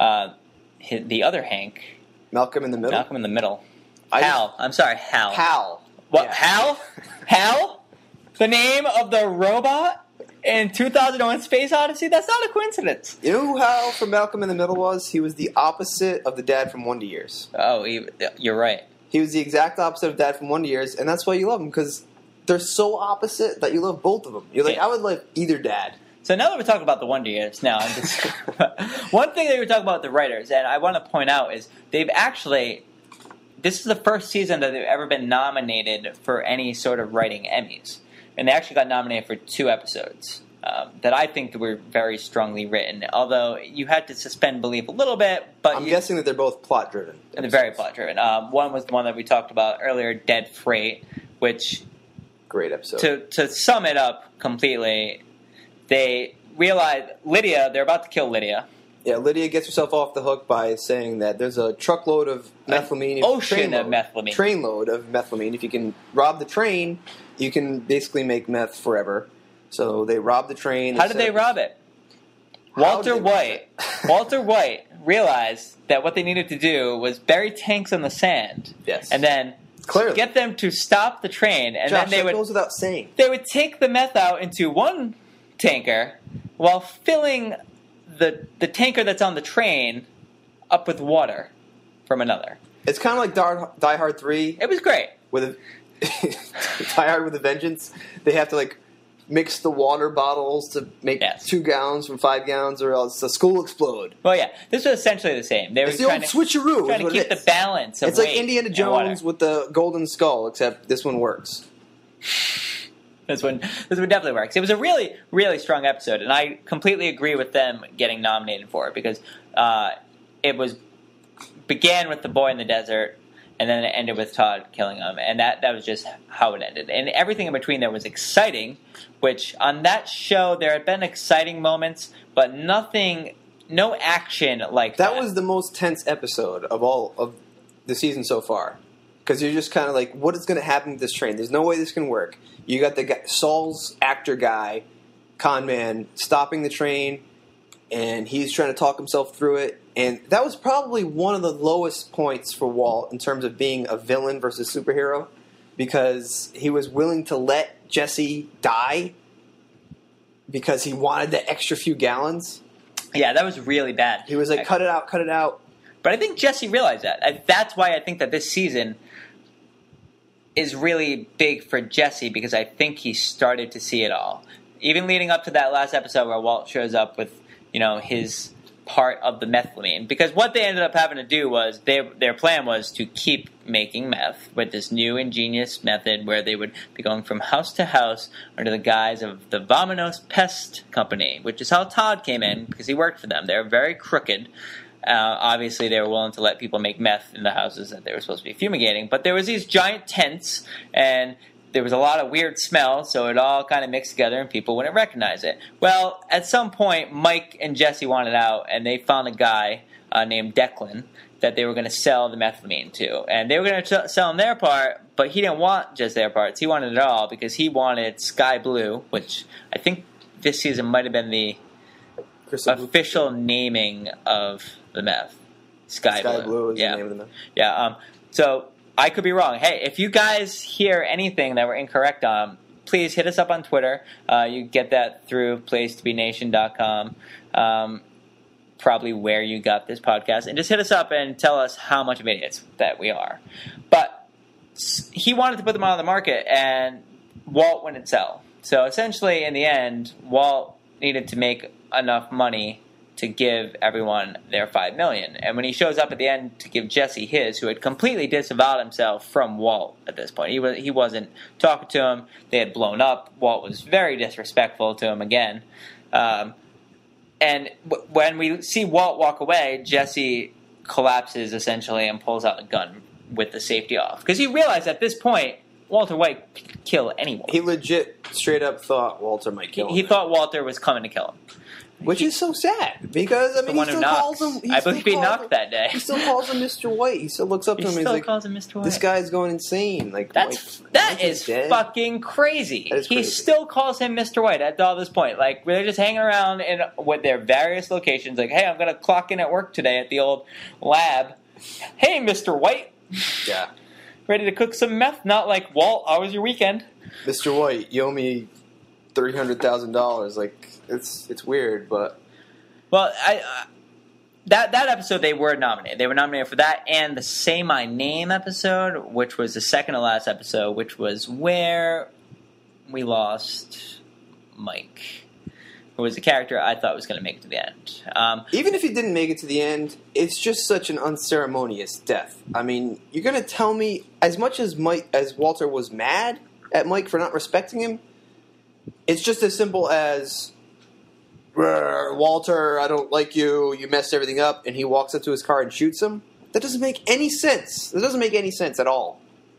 the other Hank. Malcolm in the Middle? Malcolm in the Middle. Hal. I'm sorry, Hal. Hal. What? Yeah. Hal? Hal? The name of the robot in 2001 Space Odyssey? That's not a coincidence. You know who Hal from Malcolm in the Middle was? He was the opposite of the dad from Wonder Years. Oh, you're right. He was the exact opposite of dad from Wonder Years, and that's why you love him, because they're so opposite that you love both of them. You're like, I would like either dad. So now that we're talking about the Wonder Years, one thing that we're talking about the writers, and I want to point out, is they've actually, this is the first season that they've ever been nominated for any sort of writing Emmys. And they actually got nominated for 2 episodes that I think were very strongly written, although you had to suspend belief a little bit. But I'm guessing that they're both plot-driven. They're very plot-driven. One was the one that we talked about earlier, Dead Freight, which... Great episode. To sum it up completely, they realize they're about to kill Lydia. Yeah, Lydia gets herself off the hook by saying that there's a truckload of methylamine. An ocean of methylamine. Trainload of methylamine. If you can rob the train, you can basically make meth forever. So they rob the train. How did they rob it? Walter White realized that what they needed to do was bury tanks in the sand. Yes. And then clearly get them to stop the train, and Josh, then that goes without saying. They would take the meth out into one tanker while filling the tanker that's on the train up with water from another. It's kind of like Die Hard 3. It was great. With Die Hard with a Vengeance. They have to like mix the water bottles to make 2 gallons from 5 gallons, or else the school will explode. Well, yeah, this was essentially the same. They were it's the old switcheroo. Trying to keep the balance of It's like Indiana Jones with the golden skull, except this one works. This one definitely works. It was a really, really strong episode, and I completely agree with them getting nominated for it, because it began with the boy in the desert, and then it ended with Todd killing him, and that was just how it ended. And everything in between there was exciting, which on that show there had been exciting moments, but no action like that. That was the most tense episode of all of the season so far, because you're just kind of like, what is going to happen to this train? There's no way this can work. You got the guy, Saul's actor guy, con man, stopping the train, and he's trying to talk himself through it. And that was probably one of the lowest points for Walt in terms of being a villain versus superhero, because he was willing to let Jesse die because he wanted the extra few gallons. Yeah, that was really bad. He was like, cut it out, cut it out. But I think Jesse realized that. That's why I think that this season is really big for Jesse, because I think he started to see it all. Even leading up to that last episode where Walt shows up with, his part of the methylamine. Because what they ended up having to do was, their plan was to keep making meth with this new ingenious method where they would be going from house to house under the guise of the Vominos Pest Company, which is how Todd came in, because he worked for them. They were very crooked. Obviously, they were willing to let people make meth in the houses that they were supposed to be fumigating. But there was these giant tents, and there was a lot of weird smell, so it all kind of mixed together, and people wouldn't recognize it. Well, at some point, Mike and Jesse wanted out, and they found a guy named Declan that they were going to sell the methylamine to. And they were going to sell him their part, but he didn't want just their parts. He wanted it all because he wanted Sky Blue, which I think this season might have been the official naming of the meth. Sky Blue is the name of the meth. Yeah. So I could be wrong. Hey, if you guys hear anything that we're incorrect on, please hit us up on Twitter. You get that through placetobenation.com. Probably where you got this podcast. And just hit us up and tell us how much of idiots that we are. But he wanted to put them on the market, and Walt wouldn't sell. So essentially, in the end, Walt needed to make enough money to give everyone their $5 million. And when he shows up at the end to give Jesse his, who had completely disavowed himself from Walt at this point, he wasn't talking to him. They had blown up. Walt was very disrespectful to him again. And when we see Walt walk away, Jesse collapses essentially and pulls out the gun with the safety off. Because he realized at this point, Walter White could kill anyone. He legit straight up thought Walter might kill him. He thought Walter was coming to kill him. Which is so sad, because, I mean, he still calls him... I believe he knocked that day. He still calls him Mr. White. He still looks up to him and he's like... calls him Mr. White. This guy's going insane. Like, that is fucking crazy. He still calls him Mr. White at all this point. Like, they're just hanging around with their various locations. Like, hey, I'm going to clock in at work today at the old lab. Hey, Mr. White. Yeah. Ready to cook some meth? Not like, Walt, how was your weekend? Mr. White, you owe me $300,000. Like, it's weird, but... Well, that episode they were nominated. They were nominated for that and the Say My Name episode, which was the second to last episode, which was where we lost Mike, who was the character I thought was going to make it to the end. Even if he didn't make it to the end, it's just such an unceremonious death. I mean, you're going to tell me, as much as Walter was mad at Mike for not respecting him, it's just as simple as... Walter, I don't like you, you messed everything up, and he walks up to his car and shoots him. That doesn't make any sense. That doesn't make any sense at all.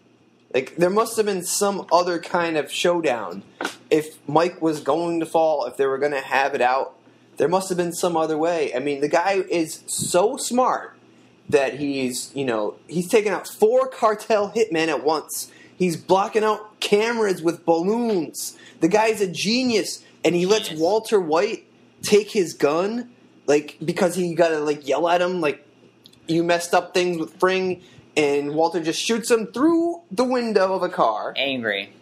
Like, there must have been some other kind of showdown. If Mike was going to fall, if they were going to have it out, there must have been some other way. I mean, the guy is so smart that he's taking out 4 cartel hitmen at once. He's blocking out cameras with balloons. The guy's a genius, and he lets Walter White take his gun, like, because he gotta, like, yell at him, like, you messed up things with Fring, and Walter just shoots him through the window of a car. Angry.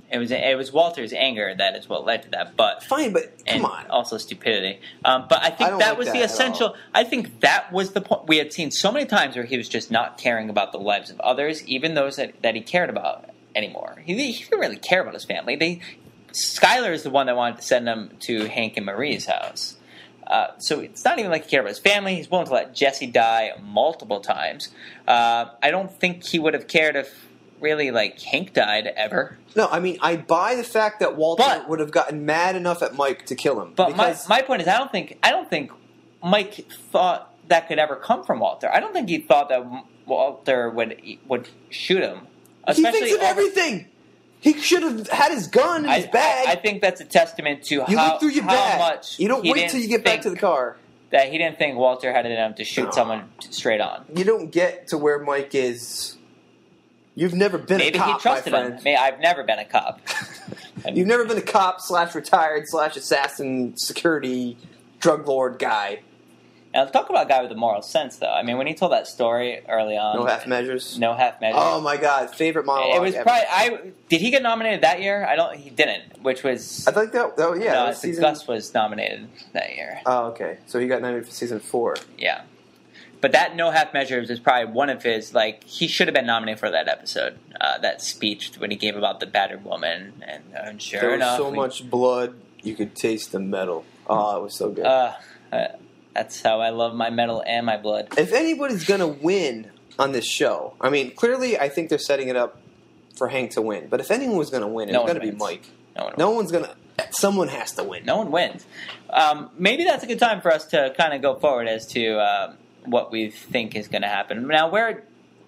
It was Walter's anger that is what led to that, but... Fine, but come on. Also stupidity. But I think that was the essential... I think that was the point. We had seen so many times where he was just not caring about the lives of others, even those that he cared about anymore. He didn't really care about his family. Skyler is the one that wanted to send him to Hank and Marie's house. So it's not even like he cared about his family. He's willing to let Jesse die multiple times. I don't think he would have cared if really, like, Hank died ever. No, I mean, I buy the fact that Walter would have gotten mad enough at Mike to kill him. But my point is, I don't think Mike thought that could ever come from Walter. I don't think he thought that Walter would shoot him. He thinks of everything. He should have had his gun in his bag. I think that's a testament to you look through your bag. Much you don't wait till you get back to the car. That he didn't think Walter had it enough to shoot someone straight on. You don't get to where Mike is. You've never been a cop, Maybe he trusted him. I've never been a cop. You've never been a cop / retired / assassin security drug lord guy. Now, talk about a guy with a moral sense, though. I mean, when he told that story early on... No half measures? No half measures. Oh, my God. Favorite monologue It was probably... Did he get nominated that year? He didn't, which was... I think that... Oh, yeah. No, season... Gus was nominated that year. Oh, okay. So he got nominated for season 4. Yeah. But that No Half Measures is probably one of his... Like, he should have been nominated for that episode. That speech when he gave about the battered woman. And sure there enough... There was so much blood, you could taste the metal. Oh, it was so good. That's how I love my metal and my blood. If anybody's going to win on this show, I mean, clearly I think they're setting it up for Hank to win. But if anyone was going to win, it's going to be Mike. No one's going to... Someone has to win. No one wins. Maybe that's a good time for us to kind of go forward as to what we think is going to happen. Now, where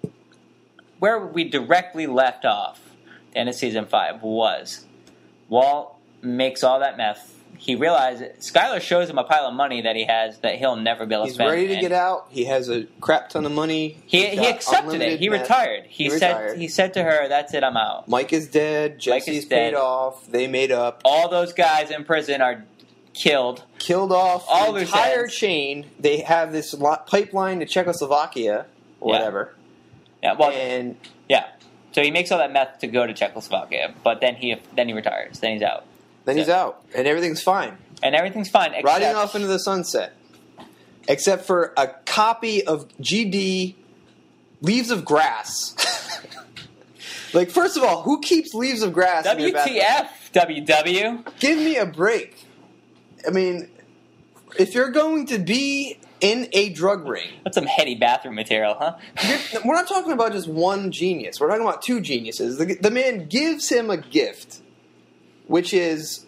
we directly left off at the end of Season 5 was Walt makes all that meth he realizes Skylar shows him a pile of money that he has that he'll never be able to He's spend. ready to and get out. He has a crap ton of money. He He's got accepted it. unlimited He net. retired. He retired. said to her, "That's it. I'm out." Mike is dead. Jesse's dead. paid off. They made up. All those guys in prison are killed. Killed off All the loose entire ends. chain. They have this pipeline to Czechoslovakia or Yeah. whatever. Yeah. Well, And yeah. So he makes all that meth to go to Czechoslovakia, but then he retires. Then he's out, then he's out. And everything's fine. and everything's fine. Except, Riding off into the sunset. Except for a copy of GD Leaves of Grass. Like, first of all, who keeps Leaves of Grass in their bathroom? WTF, WW. Give me a break. I mean, if you're going to be in a drug ring, That's some heady bathroom material, huh? we're not talking about just one genius. We're talking about two geniuses. The man gives him a gift, which is,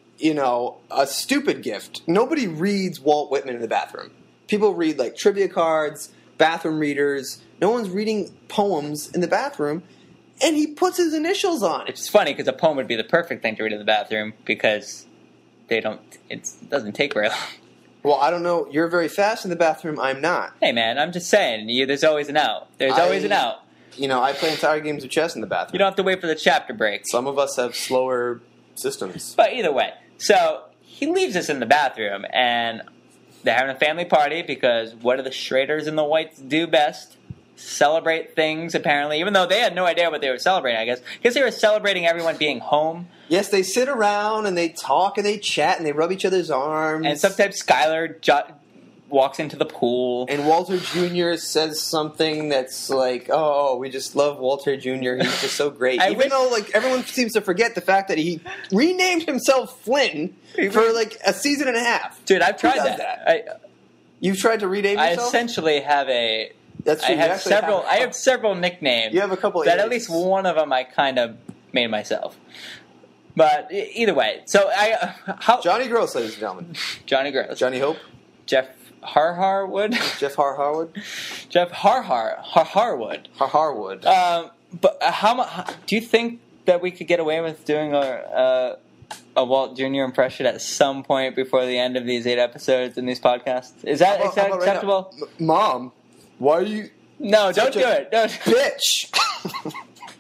a stupid gift. Nobody reads Walt Whitman in the bathroom. People read, like, trivia cards, bathroom readers. No one's reading poems in the bathroom. And he puts his initials on it. It's funny because a poem would be the perfect thing to read in the bathroom because it doesn't take very long. Well, I don't know. You're very fast in the bathroom. I'm not. Hey, man, I'm just saying, there's always an out. There's always an out. I play entire games of chess in the bathroom. You don't have to wait for the chapter break. Some of us have slower systems. But either way, so he leaves us in the bathroom, and they're having a family party because what do the Schraders and the Whites do best? Celebrate things, apparently, even though they had no idea what they were celebrating, I guess. Because they were celebrating everyone being home. Yes, they sit around and they talk and they chat and they rub each other's arms. And sometimes Skylar walks into the pool. And Walter Jr. says something that's like, "Oh, we just love Walter Jr. He's just so great." Even though, like, everyone seems to forget the fact that he renamed himself Flynn for like a season and a half. Dude, I've tried Who does that. You've tried to rename I yourself? essentially have a. That's true. I You have actually several. have a I have several nicknames. You have a couple of that at aliases. least one of them I kind of made myself. But either way, so how Johnny Gross, ladies and gentlemen. Johnny Gross, Johnny Hope. Jeff Harwood, Jeff Harwood. Jeff Harwood. Harwood. But how do you think that we could get away with doing a Walt Jr. impression at some point before the end of these 8 episodes in these podcasts? Is that How about right acceptable? now? Mom, why are you... No, don't Such do a it. Don't. Bitch!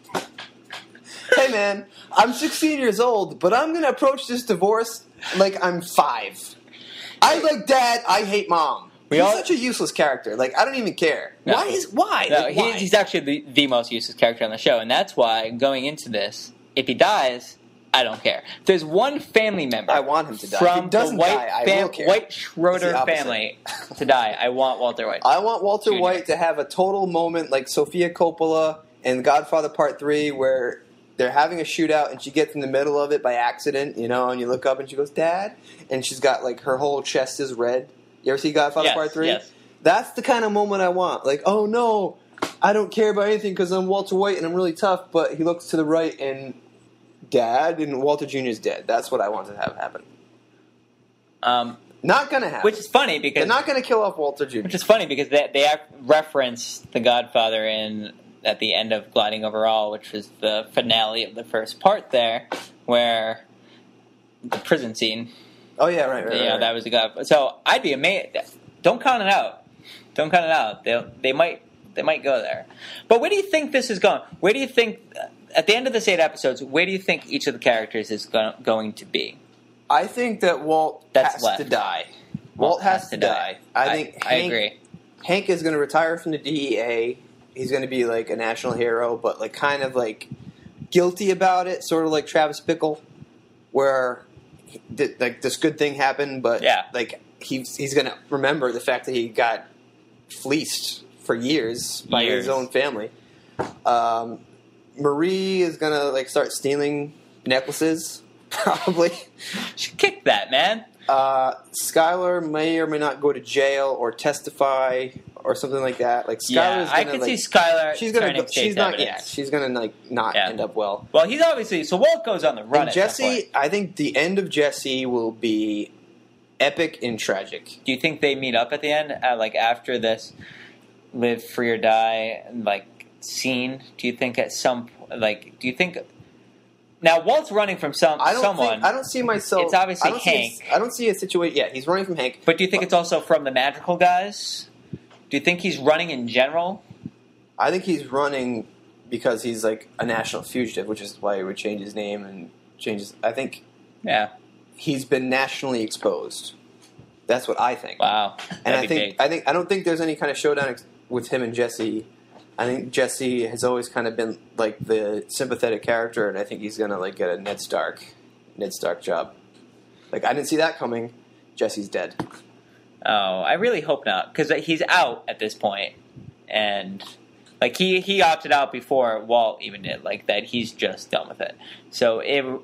Hey man, I'm 16 years old, but I'm gonna approach this divorce like I'm 5. I like dad, I hate mom. He's such a useless character. Like, I don't even care. No. Why? No, Like, why? he's actually the most useless character on the show, and that's why going into this, if he dies, I don't care. If there's one family member I want him to die. If from he doesn't the White, die, I will care. White It's Schroeder the opposite. family to die, I want Walter White. I want Walter Jr. White to have a total moment like Sofia Coppola in Godfather Part 3 where they're having a shootout and she gets in the middle of it by accident, and you look up and she goes, "Dad?" And she's got, like, her whole chest is red. You ever see Godfather Yes, Part 3? yes. That's the kind of moment I want. Like, oh no, I don't care about anything because I'm Walter White and I'm really tough, but he looks to the right and Dad and Walter Jr. is dead. That's what I want to have happen. Not gonna happen. Which is funny because They're not gonna kill off Walter Jr. Which is funny because they reference The Godfather at the end of Gliding Over All, which was the finale of the first part there, where the prison scene. Oh yeah, right. That was the Godfather. So I'd be amazed. Don't count it out. Don't count it out. They might go there. But where do you think this is going? Where do you think at the end of this 8 episodes? Where do you think each of the characters is going to be? I think that Walt That's has left. to die. Walt has to die. I think I agree. Hank is going to retire from the DEA. He's going to be like a national hero, but like kind of like guilty about it, sort of like Travis Bickle, where like this good thing happened, but like he's going to remember the fact that he got fleeced for years by his own family. Marie is going to like start stealing necklaces. Probably. Should kick that, man. Skylar may or may not go to jail or testify or something like that. Like Skylar's I gonna, could like, see Skylar. She's gonna. turning She's state's not. evidence. Yeah, she's gonna like not end up well. Well, he's obviously so. Walt goes on the run. And at some point. Jesse, I think the end of Jesse will be epic and tragic. Do you think they meet up at the end, like after this "Live Free or Die" like scene? Do you think at some do you think Now, Walt's running from someone. I don't see myself. It's obviously Hank. I don't see a situation. Yeah, he's running from Hank. But do you think it's also from the magical guys? Do you think he's running in general? I think he's running because he's like a national fugitive, which is why he would change his name and change his. I think. Yeah. He's been nationally exposed. That's what I think. Wow. And I don't think there's any kind of showdown with him and Jesse. I think Jesse has always kind of been like the sympathetic character, and I think he's gonna like get a Ned Stark job. Like I didn't see that coming. Jesse's dead. Oh, I really hope not, because he's out at this point, and like he opted out before Walt even did. Like that, he's just done with it. So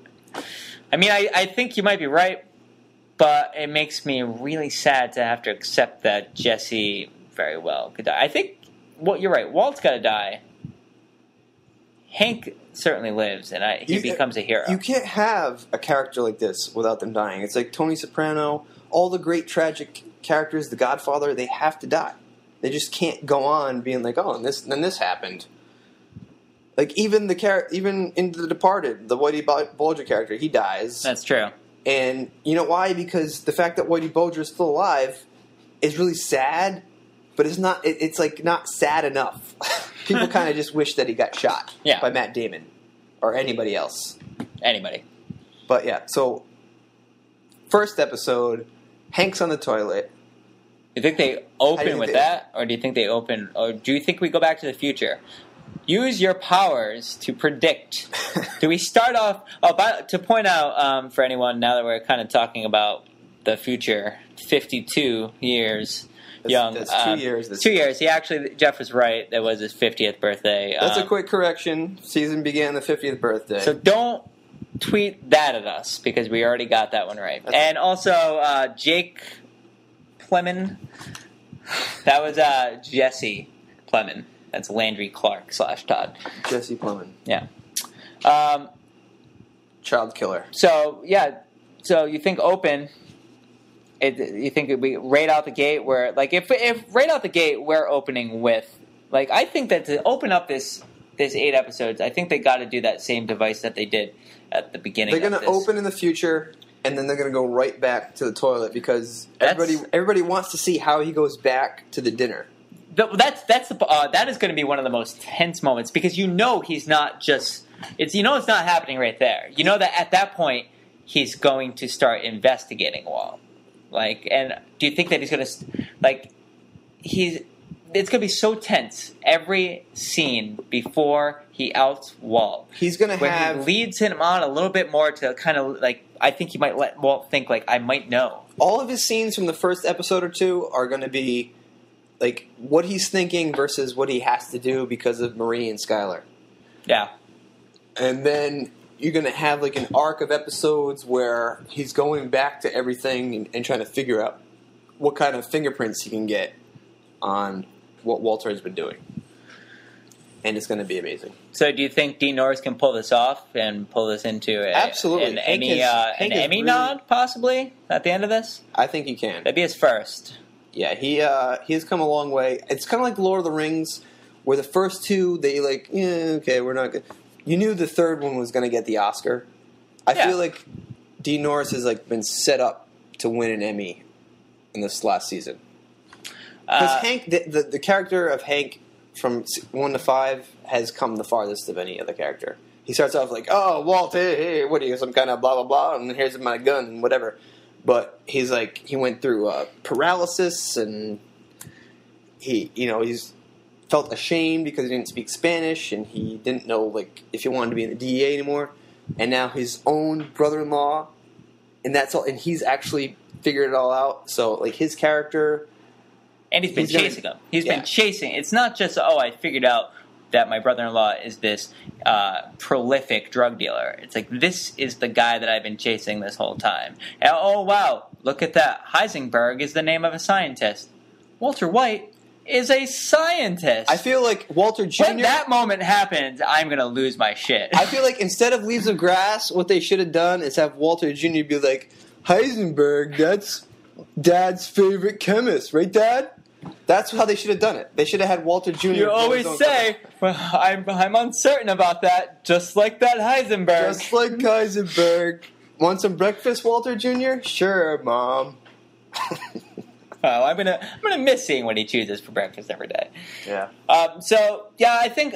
I think you might be right, but it makes me really sad to have to accept that Jesse very well could die. I think. Well, you're right. Walt's got to die. Hank certainly lives, and he becomes a hero. You can't have a character like this without them dying. It's like Tony Soprano, all the great tragic characters, The Godfather, they have to die. They just can't go on being like, oh, and this happened. Like even in The Departed, the Whitey Bulger character, he dies. That's true. And you know why? Because the fact that Whitey Bulger is still alive is really sad. But it's not. It's like not sad enough. People kind of just wish that he got shot by Matt Damon or anybody else. Anybody. But yeah. So first episode, Hank's on the toilet. Do you think they open with that, or do you think they open, or do you think we go back to the future? Use your powers to predict. Do we start off? To point out for anyone now that we're kind of talking about the future, 52 years. Young. That's 2 years. 2 years. Jeff was right. That was his 50th birthday. That's a quick correction. Season began the 50th birthday. So don't tweet that at us because we already got that one right. And also Jake Plemon. That was Jesse Plemon. That's Landry Clark / Todd. Jesse Plemon. Yeah. Child killer. So yeah. So you think open? You think it'd be right out the gate where, like, if right out the gate we're opening with, like, I think that to open up this 8 episodes, I think they got to do that same device that they did at the beginning. They're going to open in the future, and then they're going to go right back to the toilet because everybody wants to see how he goes back to the dinner. That is going to be one of the most tense moments because he's not just it's not happening right there. You know that at that point he's going to start investigating Walt. Like, and do you think that he's going to, like, it's going to be so tense every scene before he outs Walt. He's going to he leads him on a little bit more to kind of, like, I think he might let Walt think, like, I might know. All of his scenes from the first episode or two are going to be, like, what he's thinking versus what he has to do because of Marie and Skylar. Yeah. And then you're going to have like an arc of episodes where he's going back to everything and trying to figure out what kind of fingerprints he can get on what Walter has been doing. And it's going to be amazing. So do you think Dean Norris can pull this off and pull this into Absolutely. an Emmy nod, possibly, at the end of this? I think he can. That'd be his first. Yeah, he has come a long way. It's kind of like Lord of the Rings, where the first two, they like, okay, we're not good. You knew the third one was going to get the Oscar. I feel like Dean Norris has like been set up to win an Emmy in this last season. Because Hank, the character of Hank from 1 to 5 has come the farthest of any other character. He starts off like, "Oh, Walt, hey, what are you, some kind of blah blah blah?" And here's my gun and whatever. But he's like, he went through paralysis and he's felt ashamed because he didn't speak Spanish and he didn't know like if he wanted to be in the DEA anymore. And now his own brother-in-law, and that's all. And he's actually figured it all out. So like his character, and he's been chasing him. He's been chasing. It's not just I figured out that my brother-in-law is this prolific drug dealer. It's like, this is the guy that I've been chasing this whole time. And, oh wow, look at that. Heisenberg is the name of a scientist. Walter White is a scientist. I feel like Walter Jr. When that moment happens, I'm going to lose my shit. I feel like instead of Leaves of Grass, what they should have done is have Walter Jr. be like, Heisenberg, that's Dad's favorite chemist, right, Dad? That's how they should have done it. They should have had Walter Jr. You always say, well, I'm uncertain about that, just like that Heisenberg. Just like Heisenberg. Want some breakfast, Walter Jr.? Sure, Mom. Oh, I'm gonna miss seeing what he chooses for breakfast every day. Yeah. So yeah, I think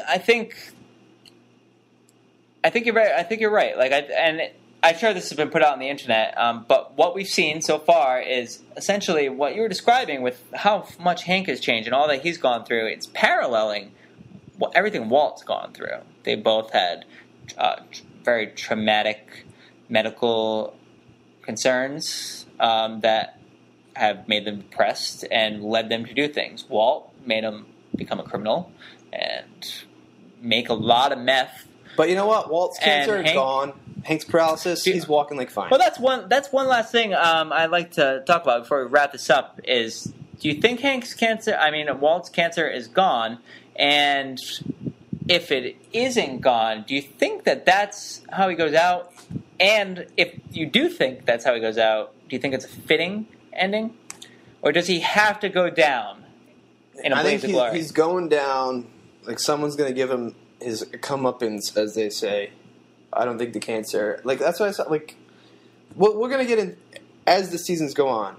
you're right. I think you're right. I'm sure this has been put out on the internet, but what we've seen so far is essentially what you were describing with how much Hank has changed and all that he's gone through. It's paralleling everything Walt's gone through. They both had very traumatic medical concerns that have made them depressed and led them to do things. Walt made him become a criminal and make a lot of meth. But you know what? Walt's cancer is gone. Hank's paralysis, he's walking like fine. Well, that's one last thing I'd like to talk about before we wrap this up is, do you think Walt's cancer is gone? And if it isn't gone, do you think that that's how he goes out? And if you do think that's how he goes out, do you think it's a fitting ending? Or does he have to go down in a blaze of glory? He's going down, like someone's going to give him his comeuppance, as they say. I don't think the cancer... Like, that's what I said. Like, what we're going to get in as the seasons go on.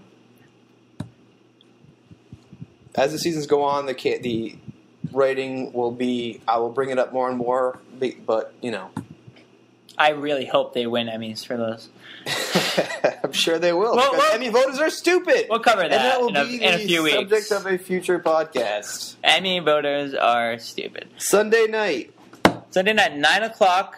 As the seasons go on, the writing will be... I will bring it up more and more, but, you know... I really hope they win Emmys for those. I'm sure they will. Because Emmy voters are stupid. We'll cover that, and that will in a few weeks. weeks. Subject of a future podcast. Emmy voters are stupid. Sunday night, 9:00.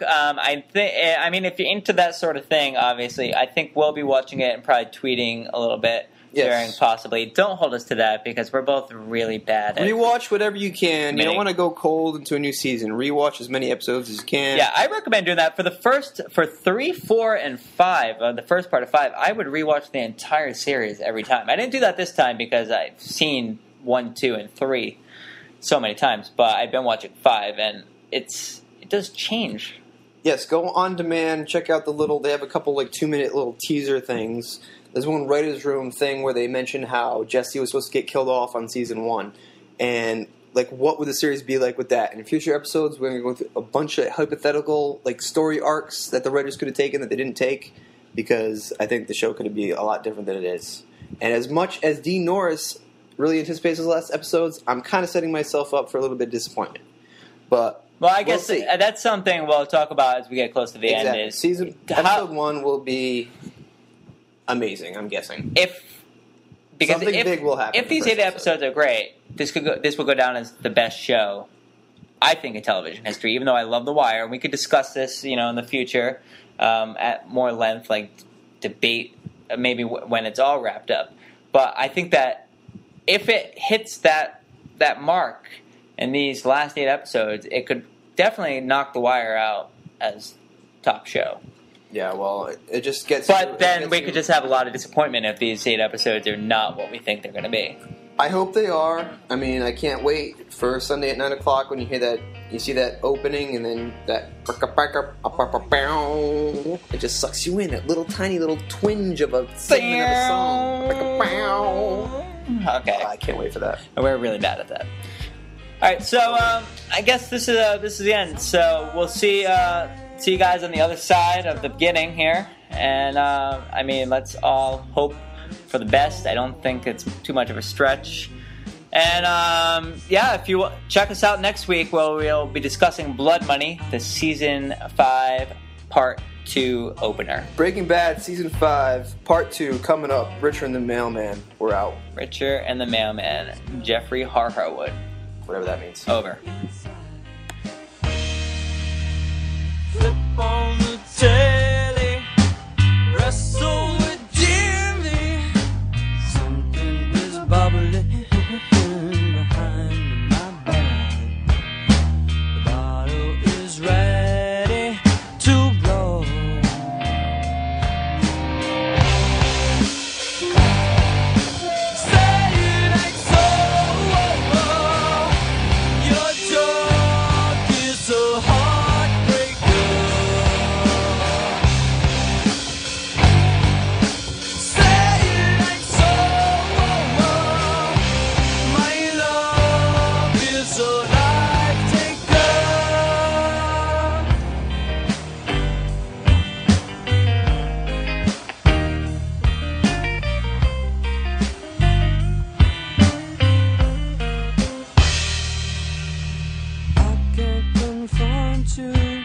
If you're into that sort of thing, obviously, I think we'll be watching it and probably tweeting a little bit during possibly. Don't hold us to that because we're both really bad at rewatch whatever you can. You don't want to go cold into a new season. Rewatch as many episodes as you can. Yeah, I recommend doing that for 3, 4, and 5. The first part of 5, I would rewatch the entire series every time. I didn't do that this time because I've seen 1, 2, and 3 so many times, but I've been watching 5, and it does change. Yes, go on demand. Check out they have a couple 2-minute little teaser things. There's one writer's room thing where they mention how Jesse was supposed to get killed off on season 1. And, what would the series be like with that? In future episodes, we're going to go through a bunch of hypothetical, story arcs that the writers could have taken that they didn't take, because I think the show could be a lot different than it is. And as much as Dean Norris really anticipates his last episodes, I'm kind of setting myself up for a little bit of disappointment. But... Well, I guess that's something we'll talk about as we get close to the end. Episode 1 will be amazing, I'm guessing. Something big will happen. If these 8 episodes are great, this will go down as the best show, I think, in television history. Even though I love The Wire, and we could discuss this, in the future at more length, debate maybe when it's all wrapped up. But I think that if it hits that mark in these last 8 episodes, it could definitely knock The Wire out as top show. Yeah, well, it just gets... But then we could just have a lot of disappointment if these 8 episodes are not what we think they're going to be. I hope they are. I mean, I can't wait for Sunday at 9 o'clock when you hear that, you see that opening and then that... It just sucks you in, that tiny little twinge of a segment of a song. Okay. I can't wait for that. We're really bad at that. All right, so I guess this is the end. So we'll see you guys on the other side of the beginning here, and let's all hope for the best. I don't think it's too much of a stretch. And if you check us out next week, where we'll be discussing Blood Money, the season 5 part 2 opener. Breaking Bad season 5 part 2 coming up. Richard and the Mailman. We're out. Richard and the Mailman. Jeffrey Harwood. Whatever that means. Over. Flip on the telly, wrestle with Jimmy. Something is bubbling behind my back. The bottle is ready to blow. Say it ain't so. Your joy. to